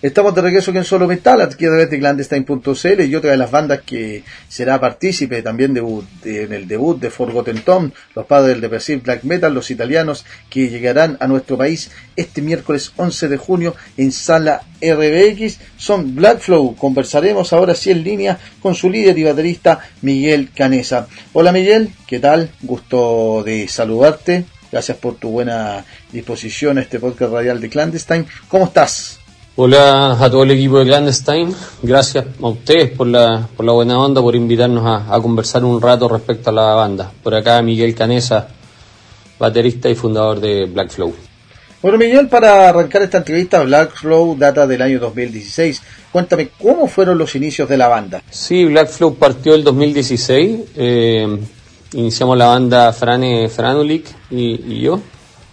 Estamos de regreso aquí en Solo Metal, aquí a través de Clandestine.cl, y otra de las bandas que será partícipe también en el debut de Forgotten Tomb, los padres del Depressive Black Metal, los italianos, que llegarán a nuestro país este miércoles 11 de junio en Sala RBX, son Black Flow. Conversaremos ahora sí en línea con su líder y baterista Miguel Canessa. Hola Miguel, ¿qué tal? Gusto de saludarte. Gracias por tu buena disposición a este podcast radial de Clandestine. ¿Cómo estás? Hola a todo el equipo de Clandestine. Gracias a ustedes por la buena onda, por invitarnos a conversar un rato respecto a la banda. Por acá Miguel Canessa, baterista y fundador de Black Flow. Bueno Miguel, para arrancar esta entrevista, Black Flow data del año 2016. Cuéntame, ¿cómo fueron los inicios de la banda? Sí, Black Flow partió el 2016. Iniciamos la banda Frane Franulik y yo.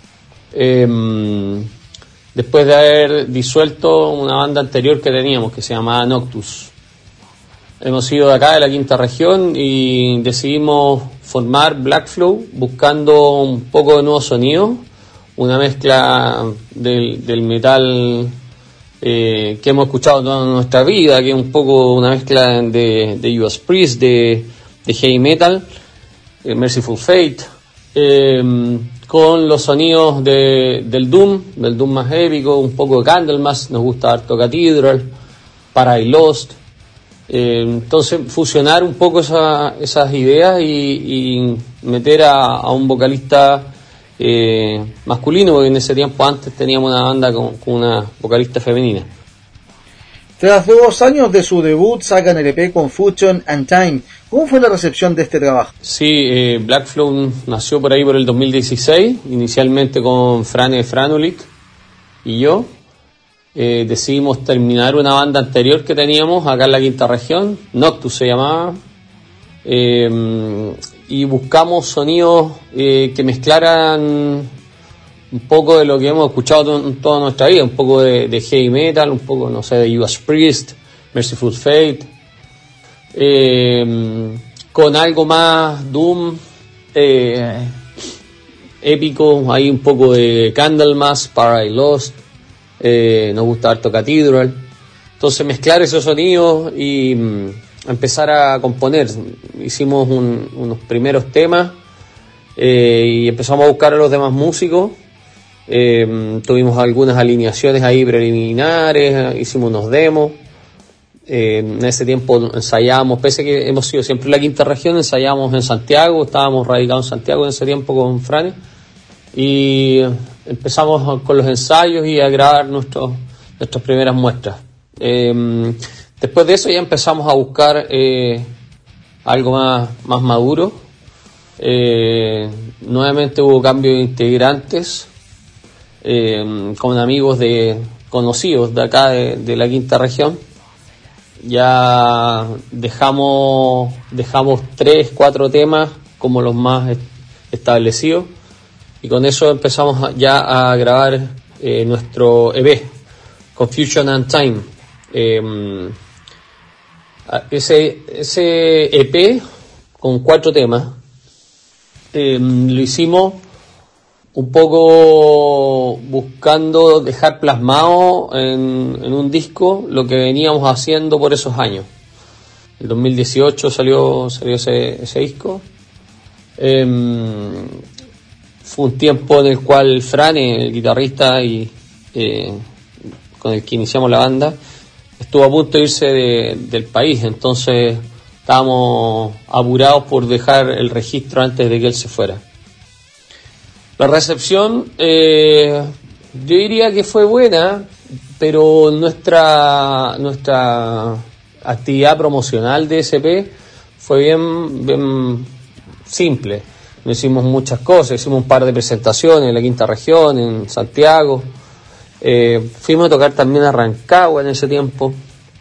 Después de haber disuelto una banda anterior que teníamos, que se llamaba Noctus. Hemos ido de acá, de la quinta región, y decidimos formar Black Flow buscando un poco de nuevo sonido, una mezcla del metal que hemos escuchado toda nuestra vida, que es un poco una mezcla de Judas Priest, de heavy metal, Merciful Fate, con los sonidos del Doom más épico, un poco de Candlemas, nos gusta harto Cathedral, Paradise Lost. Entonces fusionar un poco esas ideas y meter a un vocalista masculino, porque en ese tiempo antes teníamos una banda con una vocalista femenina. Tras 2 años de su debut sacan el EP Confusion and Time. ¿Cómo fue la recepción de este trabajo? Sí, Black Flow nació por ahí por el 2016, inicialmente con Frane Franulik y yo. Decidimos terminar una banda anterior que teníamos acá en la quinta región, Noctus se llamaba, y buscamos sonidos que mezclaran un poco de lo que hemos escuchado toda nuestra vida, un poco de heavy metal, un poco, no sé, de Judas Priest, Merciful Fate, con algo más Doom, épico, hay un poco de Candlemas, Paradise Lost, nos gusta harto Cathedral. Entonces mezclar esos sonidos y empezar a componer. Hicimos unos primeros temas y empezamos a buscar a los demás músicos. Tuvimos algunas alineaciones ahí preliminares, hicimos unos demos. En ese tiempo ensayábamos, pese a que hemos sido siempre la quinta región, ensayábamos en Santiago, estábamos radicados en Santiago en ese tiempo con Frane, y empezamos con los ensayos y a grabar nuestras primeras muestras. Después de eso ya empezamos a buscar algo más maduro. Nuevamente hubo cambio de integrantes, con amigos conocidos de acá de la quinta región. Ya dejamos 3-4 temas como los más establecidos, y con eso empezamos ya a grabar nuestro EP Confusion and Time. Ese EP con 4 temas lo hicimos un poco buscando dejar plasmado en un disco lo que veníamos haciendo por esos años. El 2018 salió ese disco. Fue un tiempo en el cual Frane, el guitarrista y con el que iniciamos la banda, estuvo a punto de irse del país, entonces estábamos apurados por dejar el registro antes de que él se fuera. La recepción, yo diría que fue buena, pero nuestra actividad promocional de SP fue bien simple. No hicimos muchas cosas, hicimos un par de presentaciones en la quinta región, en Santiago. Fuimos a tocar también a Rancagua en ese tiempo.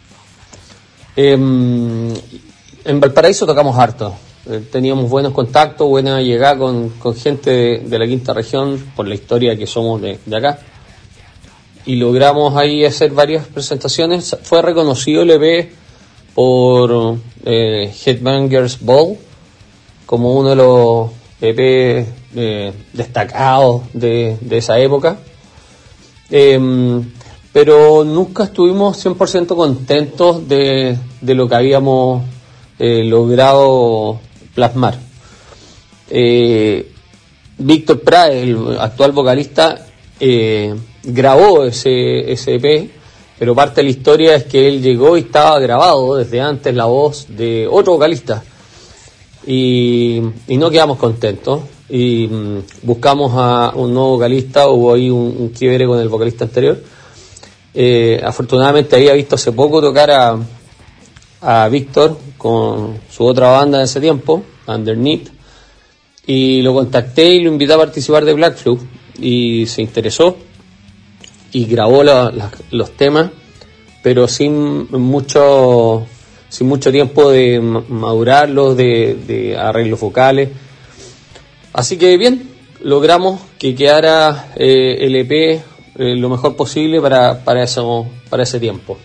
En Valparaíso tocamos harto. Teníamos buenos contactos, buena llegada con gente de la quinta región por la historia que somos de acá, y logramos ahí hacer varias presentaciones. Fue reconocido el EP por Headbangers Ball como uno de los EP destacados de esa época. Pero pero nunca estuvimos 100% contentos de lo que habíamos logrado plasmar. Víctor Prae, el actual vocalista, grabó ese EP, pero parte de la historia es que él llegó y estaba grabado desde antes la voz de otro vocalista, y no quedamos contentos y buscamos a un nuevo vocalista. Hubo ahí un quiebre con el vocalista anterior. Afortunadamente había visto hace poco tocar a Víctor con su otra banda de ese tiempo, Underneath, y lo contacté y lo invité a participar de Black Flu, y se interesó y grabó los temas, pero sin mucho tiempo de madurarlos, de arreglos vocales. Así que bien, logramos que quedara el EP lo mejor posible para ese tiempo.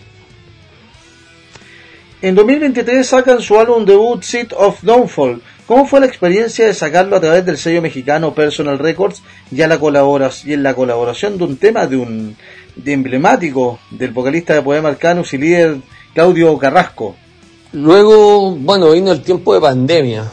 En 2023 sacan su álbum debut Seed of Downfall. ¿Cómo fue la experiencia de sacarlo a través del sello mexicano Personal Records y en la colaboración de un tema de emblemático del vocalista de Poema Arcanus y líder Claudio Carrasco? Luego, bueno, vino el tiempo de pandemia.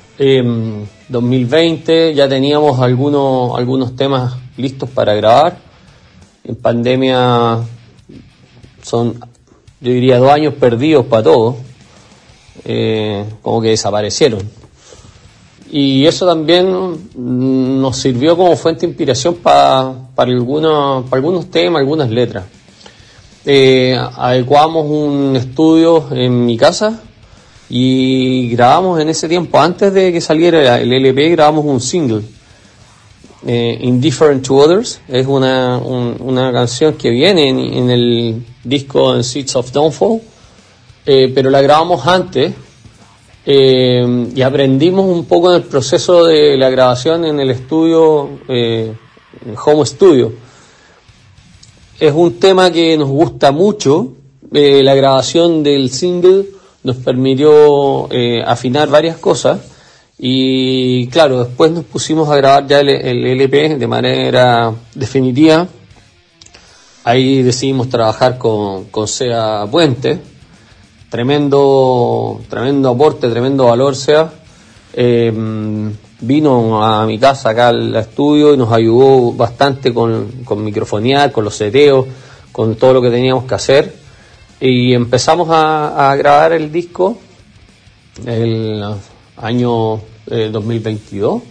2020 ya teníamos algunos temas listos para grabar. En pandemia son, yo diría, 2 años perdidos para todos, como que desaparecieron. Y eso también nos sirvió como fuente de inspiración para algunos temas, algunas letras. Adecuamos un estudio en mi casa y grabamos en ese tiempo, antes de que saliera el LP, grabamos un single, Indifferent to Others. Es una canción que viene en el disco en Seeds of Downfall, pero la grabamos antes, y aprendimos un poco en el proceso de la grabación en el estudio, en Home Studio. Es un tema que nos gusta mucho. La grabación del single nos permitió afinar varias cosas, y claro, después nos pusimos a grabar ya el LP de manera definitiva. Ahí decidimos trabajar con Sea Puente. Tremendo aporte, tremendo valor, Sea. Vino a mi casa acá al estudio y nos ayudó bastante con microfonear, con los seteos, con todo lo que teníamos que hacer. Y empezamos a grabar el disco el año 2022.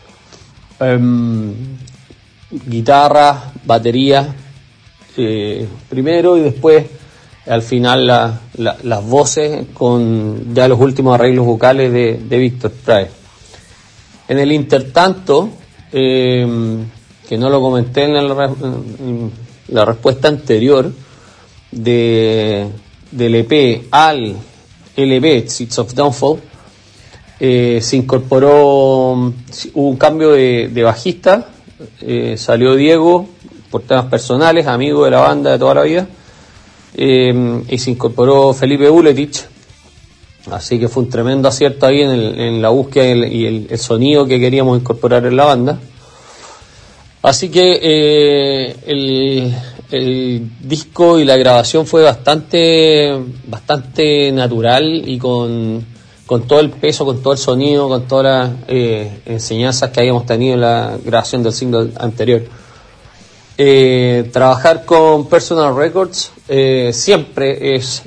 Guitarra, batería primero, y después al final las voces con ya los últimos arreglos vocales de Víctor Prae. En el intertanto, que no lo comenté en la respuesta anterior, del EP al LP Seeds of Downfall, se incorporó, hubo un cambio de bajista. Salió Diego por temas personales, amigo de la banda de toda la vida, y se incorporó Felipe Buletich. Así que fue un tremendo acierto ahí en la búsqueda y el sonido que queríamos incorporar en la banda. Así que el disco y la grabación fue bastante natural, y con todo el peso, con todo el sonido, con todas las enseñanzas que habíamos tenido en la grabación del single anterior. Trabajar con Personal Records siempre es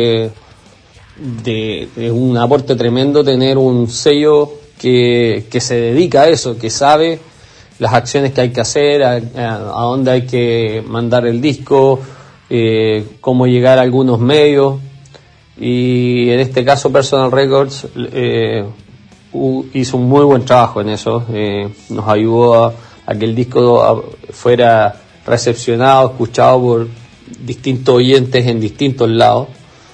de un aporte tremendo, tener un sello que se dedica a eso, que sabe las acciones que hay que hacer, a dónde hay que mandar el disco, cómo llegar a algunos medios. Y en este caso Personal Records hizo un muy buen trabajo en eso. Nos ayudó a que el disco fuera recepcionado, escuchado por distintos oyentes en distintos lados.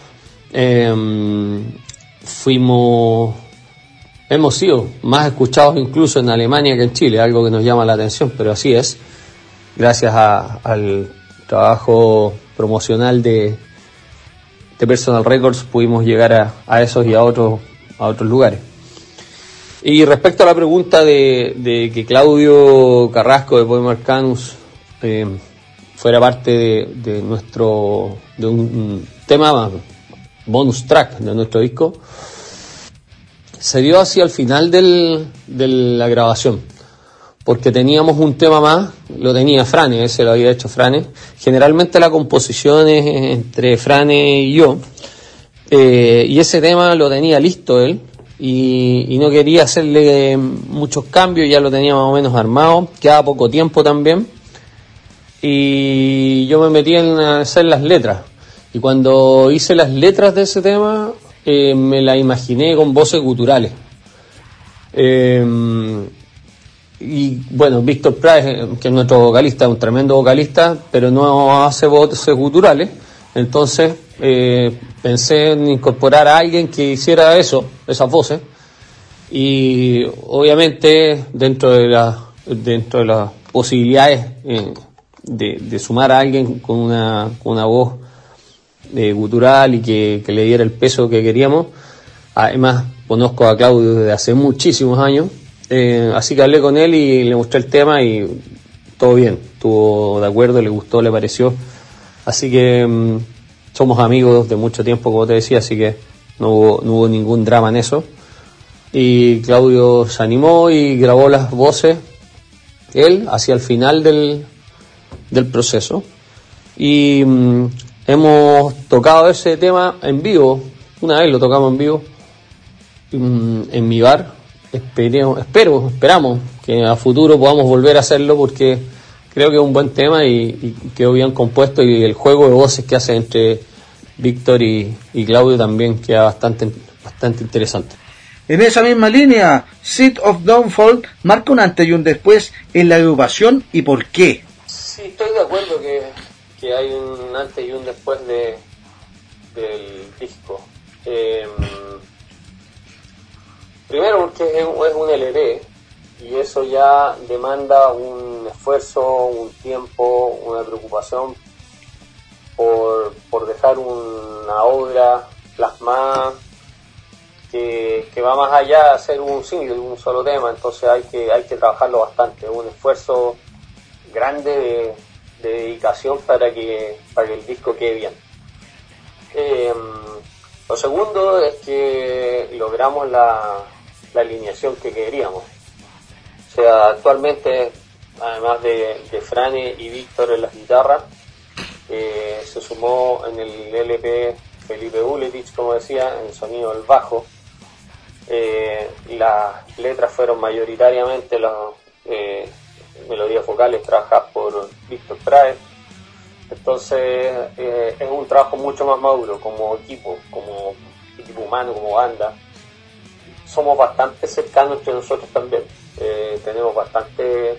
Hemos sido más escuchados incluso en Alemania que en Chile, algo que nos llama la atención, pero así es. Gracias al trabajo promocional de Personal Records pudimos llegar a esos y a otros lugares. Y respecto a la pregunta de que Claudio Carrasco de Poema Arcanus fuera parte de un tema bonus track de nuestro disco, se dio hacia el final de la grabación, porque teníamos un tema más, lo tenía Frane, ese lo había hecho Frane. Generalmente la composición es entre Frane y yo, y ese tema lo tenía listo él, y no quería hacerle muchos cambios, ya lo tenía más o menos armado, quedaba poco tiempo también, y yo me metí en hacer las letras, y cuando hice las letras de ese tema, me la imaginé con voces guturales. Y bueno, Víctor Price, que es nuestro vocalista, es un tremendo vocalista, pero no hace voces guturales. Entonces pensé en incorporar a alguien que hiciera eso, esas voces. Y obviamente dentro de las posibilidades de sumar a alguien con una voz gutural y que le diera el peso que queríamos. Además conozco a Claudio desde hace muchísimos años, así que hablé con él y le mostré el tema y todo bien, estuvo de acuerdo, le gustó, le pareció, así que somos amigos de mucho tiempo, como te decía, así que no hubo ningún drama en eso, y Claudio se animó y grabó las voces él hacia el final del proceso, y hemos tocado ese tema en vivo, una vez lo tocamos en vivo en mi bar. Esperamos que a futuro podamos volver a hacerlo, porque creo que es un buen tema y quedó bien compuesto, y el juego de voces que hace entre Víctor y Claudio también queda bastante interesante. En esa misma línea, Seed of Downfall marca un antes y un después en la agrupación, ¿y por qué? Sí, estoy de acuerdo que hay un antes y un después del disco. Primero porque es un LP, y eso ya demanda un esfuerzo, un tiempo, una preocupación por dejar una obra plasmada que va más allá de hacer un single, un solo tema. Entonces hay que trabajarlo bastante, un esfuerzo grande de dedicación para que el disco quede bien. Lo segundo es que logramos la alineación que queríamos. O sea, actualmente, además de Frane y Víctor en las guitarras, se sumó en el LP Felipe Buletich, como decía, en el sonido del bajo. Las letras fueron mayoritariamente las melodías vocales trabajadas por Víctor Prae. Entonces es un trabajo mucho más maduro como equipo humano, como banda. Somos bastante cercanos entre nosotros también. Tenemos bastante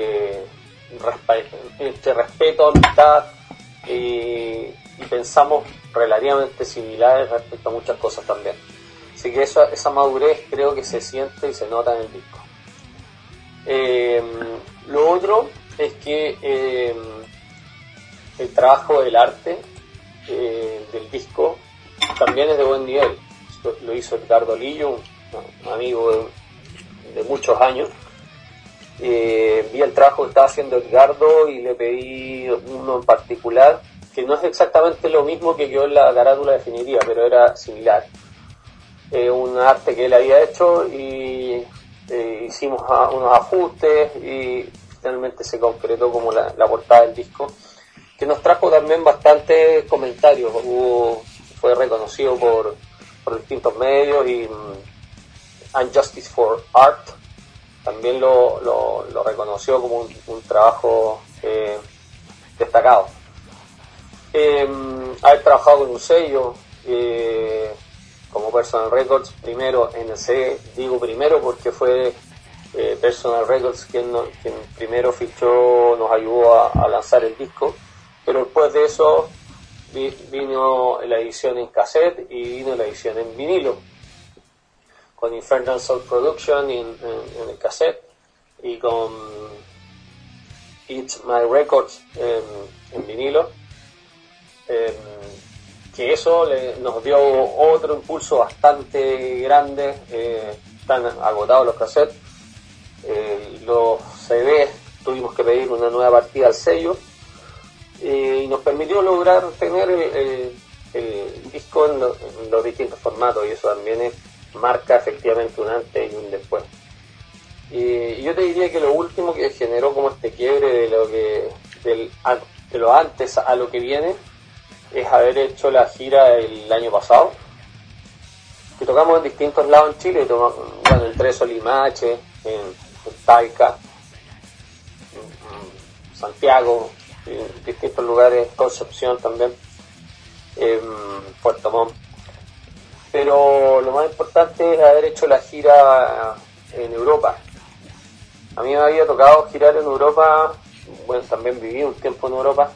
respeto, amistad, y pensamos relativamente similares respecto a muchas cosas también. Así que esa madurez creo que se siente y se nota en el disco. Lo otro es que el trabajo del arte del disco también es de buen nivel. Lo hizo Edgardo Lillo, un amigo de muchos años. Vi el trabajo que estaba haciendo Edgardo y le pedí uno en particular, que no es exactamente lo mismo que quedó en la carátula definitiva, pero era similar. Un arte que él había hecho, y hicimos unos ajustes y finalmente se concretó como la portada del disco, que nos trajo también bastantes comentarios. Fue reconocido por distintos medios, y Unjustice for Art también lo reconoció como un trabajo destacado. Haber trabajado con un sello como Personal Records, primero en el CD, digo primero porque fue Personal Records quien primero fichó, nos ayudó a lanzar el disco, pero después de eso vino la edición en cassette y vino la edición en vinilo, con Infernal Soul Production en el cassette, y con It's My Records en vinilo, que eso nos dio otro impulso bastante grande. Están agotados los cassettes, los CDs tuvimos que pedir una nueva partida al sello, y nos permitió lograr tener el disco en los distintos formatos, y eso también marca efectivamente un antes y un después. Y yo te diría que lo último que generó como este quiebre de lo antes a lo que viene es haber hecho la gira el año pasado, que tocamos en distintos lados en Chile, bueno, en Tres Limache, en Talca, en Santiago, en distintos lugares, Concepción también, en Puerto Montt. Pero lo más importante es haber hecho la gira en Europa. A mí me había tocado girar en Europa, bueno, también viví un tiempo en Europa.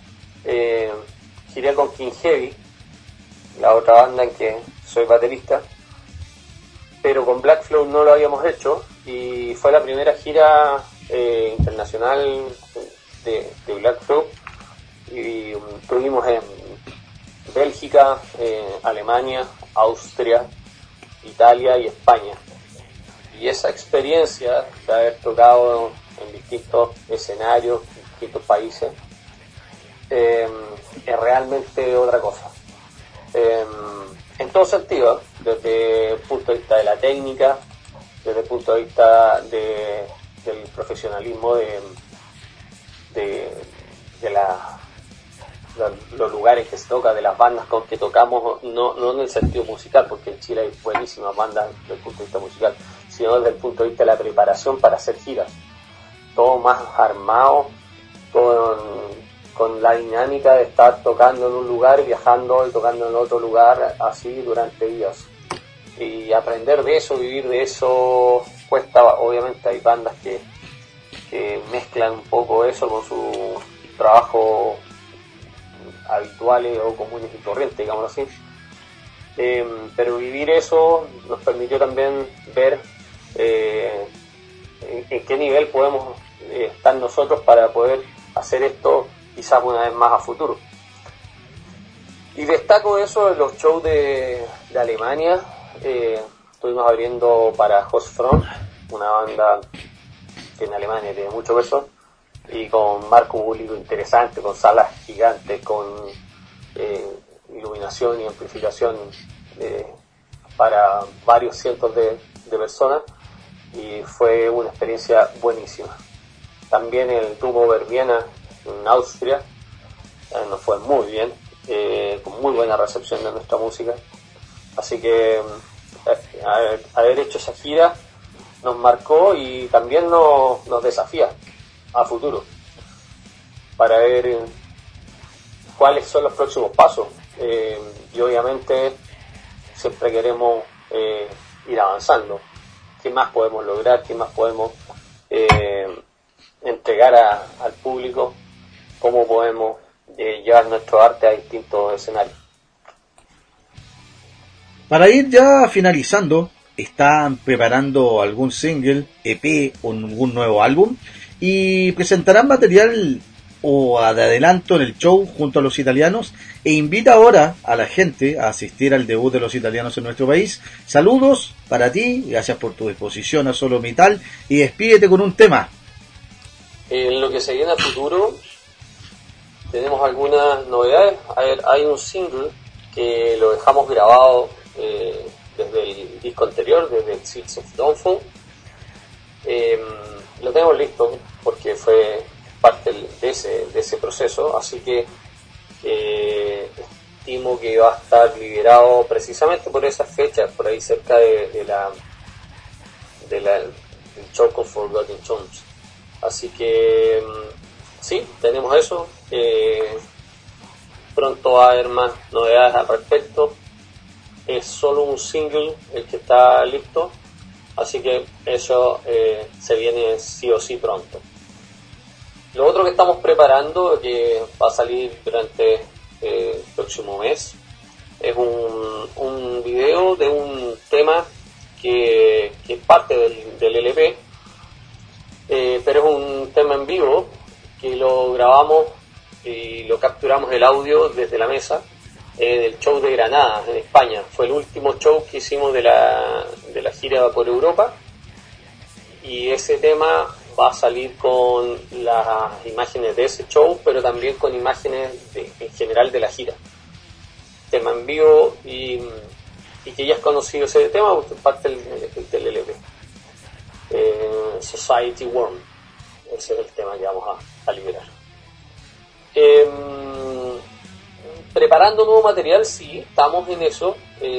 Giré con King Heavy, la otra banda en que soy baterista, pero con Black Flow no lo habíamos hecho, y fue la primera gira internacional de Black Flow, y estuvimos en Bélgica, Alemania, Austria, Italia y España. Y esa experiencia de haber tocado en distintos escenarios, en distintos países, es realmente otra cosa. En todo sentido, desde el punto de vista de la técnica, desde el punto de vista del profesionalismo de los lugares que se toca, de las bandas con que tocamos, no en el sentido musical, porque en Chile hay buenísimas bandas desde el punto de vista musical, sino desde el punto de vista de la preparación para hacer giras. Todo más armado, todo con la dinámica de estar tocando en un lugar, viajando y tocando en otro lugar, así durante días. Y aprender de eso, vivir de eso, cuesta. Obviamente hay bandas que mezclan un poco eso con su trabajo habituales o comunes y corrientes, digámoslo así. Pero vivir eso nos permitió también ver en qué nivel podemos estar nosotros para poder hacer esto quizás una vez más a futuro. Y destaco eso en los shows de Alemania. Estuvimos abriendo para Host Front, una banda que en Alemania tiene mucho peso, y con marco público interesante, con salas gigantes, con iluminación y amplificación para varios cientos de personas, y fue una experiencia buenísima. También el Tubo Verbiena en Austria nos fue muy bien, con muy buena recepción de nuestra música, así que haber hecho esa gira nos marcó y también nos desafía a futuro para ver cuáles son los próximos pasos, y obviamente siempre queremos ir avanzando. ¿Qué más podemos lograr? ¿Qué más podemos entregar al público? ¿Cómo podemos llevar nuestro arte a distintos escenarios? Para ir ya finalizando, ¿están preparando algún single, EP o algún nuevo álbum? ¿Y presentarán material o de adelanto en el show junto a los italianos? E invita ahora a la gente a asistir al debut de los italianos en nuestro país. Saludos para ti, gracias por tu disposición a Solo Metal, y despídete con un tema. En lo que se viene a futuro tenemos algunas novedades. Hay un single que lo dejamos grabado desde el disco anterior, desde el Seeds of Downfall. Lo tenemos listo porque fue parte de ese proceso, así que estimo que va a estar liberado precisamente por esas fechas, por ahí cerca del Choke of Forgotten Tones. Así que sí, tenemos eso. Pronto va a haber más novedades al respecto. Es solo un single el que está listo, así que eso se viene sí o sí pronto. Lo otro que estamos preparando, que va a salir durante el próximo mes, es un video de un tema que es parte del LP, pero es un tema en vivo que lo grabamos y lo capturamos el audio desde la mesa en el show de Granada, en España. Fue el último show que hicimos de la gira por Europa, y ese tema va a salir con las imágenes de ese show, pero también con imágenes en general de la gira. Tema en vivo y que ya es conocido ese tema porque es parte del LP. Society Worm, ese es el tema que vamos a liberar. Preparando nuevo material, sí, estamos en eso.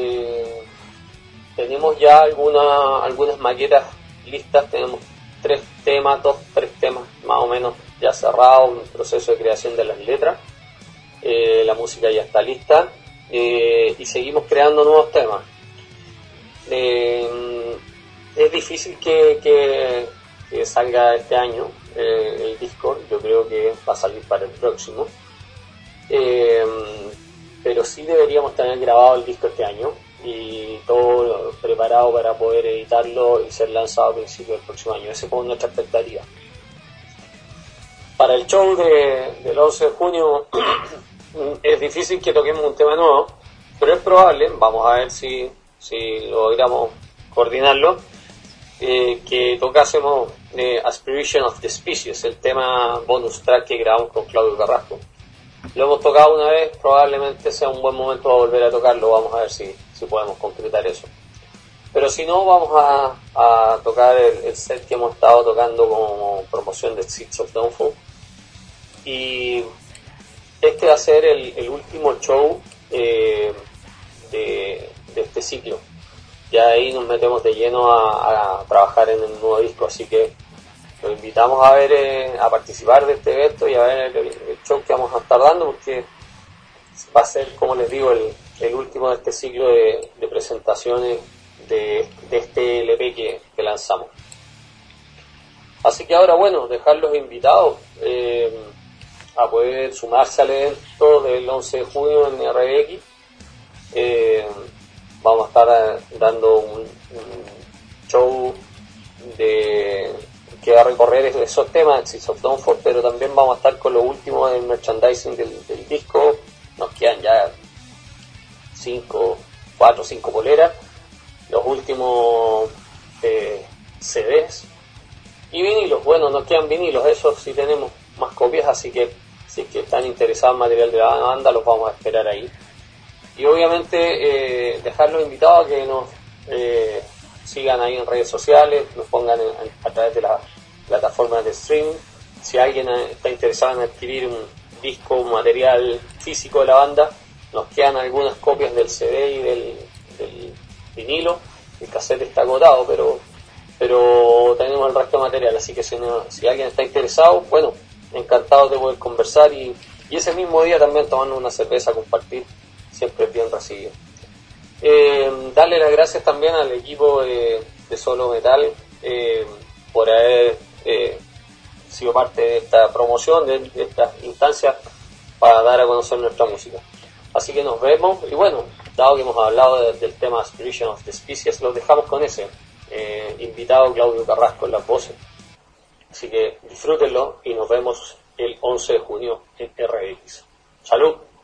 Tenemos ya algunas maquetas listas, tenemos 3 temas más o menos ya cerrados, un proceso de creación de las letras. La música ya está lista y seguimos creando nuevos temas. Es difícil que salga este año el disco, yo creo que va a salir para el próximo, pero sí deberíamos tener grabado el disco este año y todo preparado para poder editarlo y ser lanzado a principios del próximo año. Esa es como nuestra expectativa. Para el show del 11 de junio es difícil que toquemos un tema nuevo, pero es probable, vamos a ver si logramos coordinarlo, que tocásemos Aspiration of the Species, el tema bonus track que grabamos con Claudio Carrasco. Lo hemos tocado una vez, probablemente sea un buen momento para volver a tocarlo, vamos a ver si podemos concretar eso. Pero si no, vamos a tocar el set que hemos estado tocando como promoción de Seeds of Downfall. Y este va a ser el último show de este ciclo. Ya ahí nos metemos de lleno a trabajar en el nuevo disco, así que los invitamos a participar de este evento y a ver el show que vamos a estar dando, porque va a ser, como les digo, el último de este ciclo de presentaciones de este LP que lanzamos. Así que ahora, bueno, dejarlos invitados a poder sumarse al evento del 11 de junio en RX. Vamos a estar dando un show que va a recorrer esos temas, Seeds of Downfall, pero también vamos a estar con lo último del merchandising del disco. Nos quedan ya 4 o 5 poleras, los últimos CDs y vinilos. Bueno, nos quedan vinilos, esos sí tenemos más copias, así que si es que están interesados en material de la banda, los vamos a esperar ahí. Y obviamente dejarlos invitados a que nos sigan ahí en redes sociales, nos pongan a través de las plataformas de streaming. Si alguien está interesado en adquirir un disco, un material físico de la banda, nos quedan algunas copias del CD y del vinilo. El cassette está agotado, pero tenemos el resto de material, así que si alguien está interesado, bueno, encantado de poder conversar y ese mismo día también tomando una cerveza, compartir, siempre es bien recibido. Darle las gracias también al equipo de Solo Metal por haber sido parte de esta promoción, de esta instancia para dar a conocer nuestra música. Así que nos vemos y bueno, dado que hemos hablado del tema Aspiration of the Species, los dejamos con ese invitado Claudio Carrasco en las voces. Así que disfrútenlo y nos vemos el 11 de junio en RX. ¡Salud!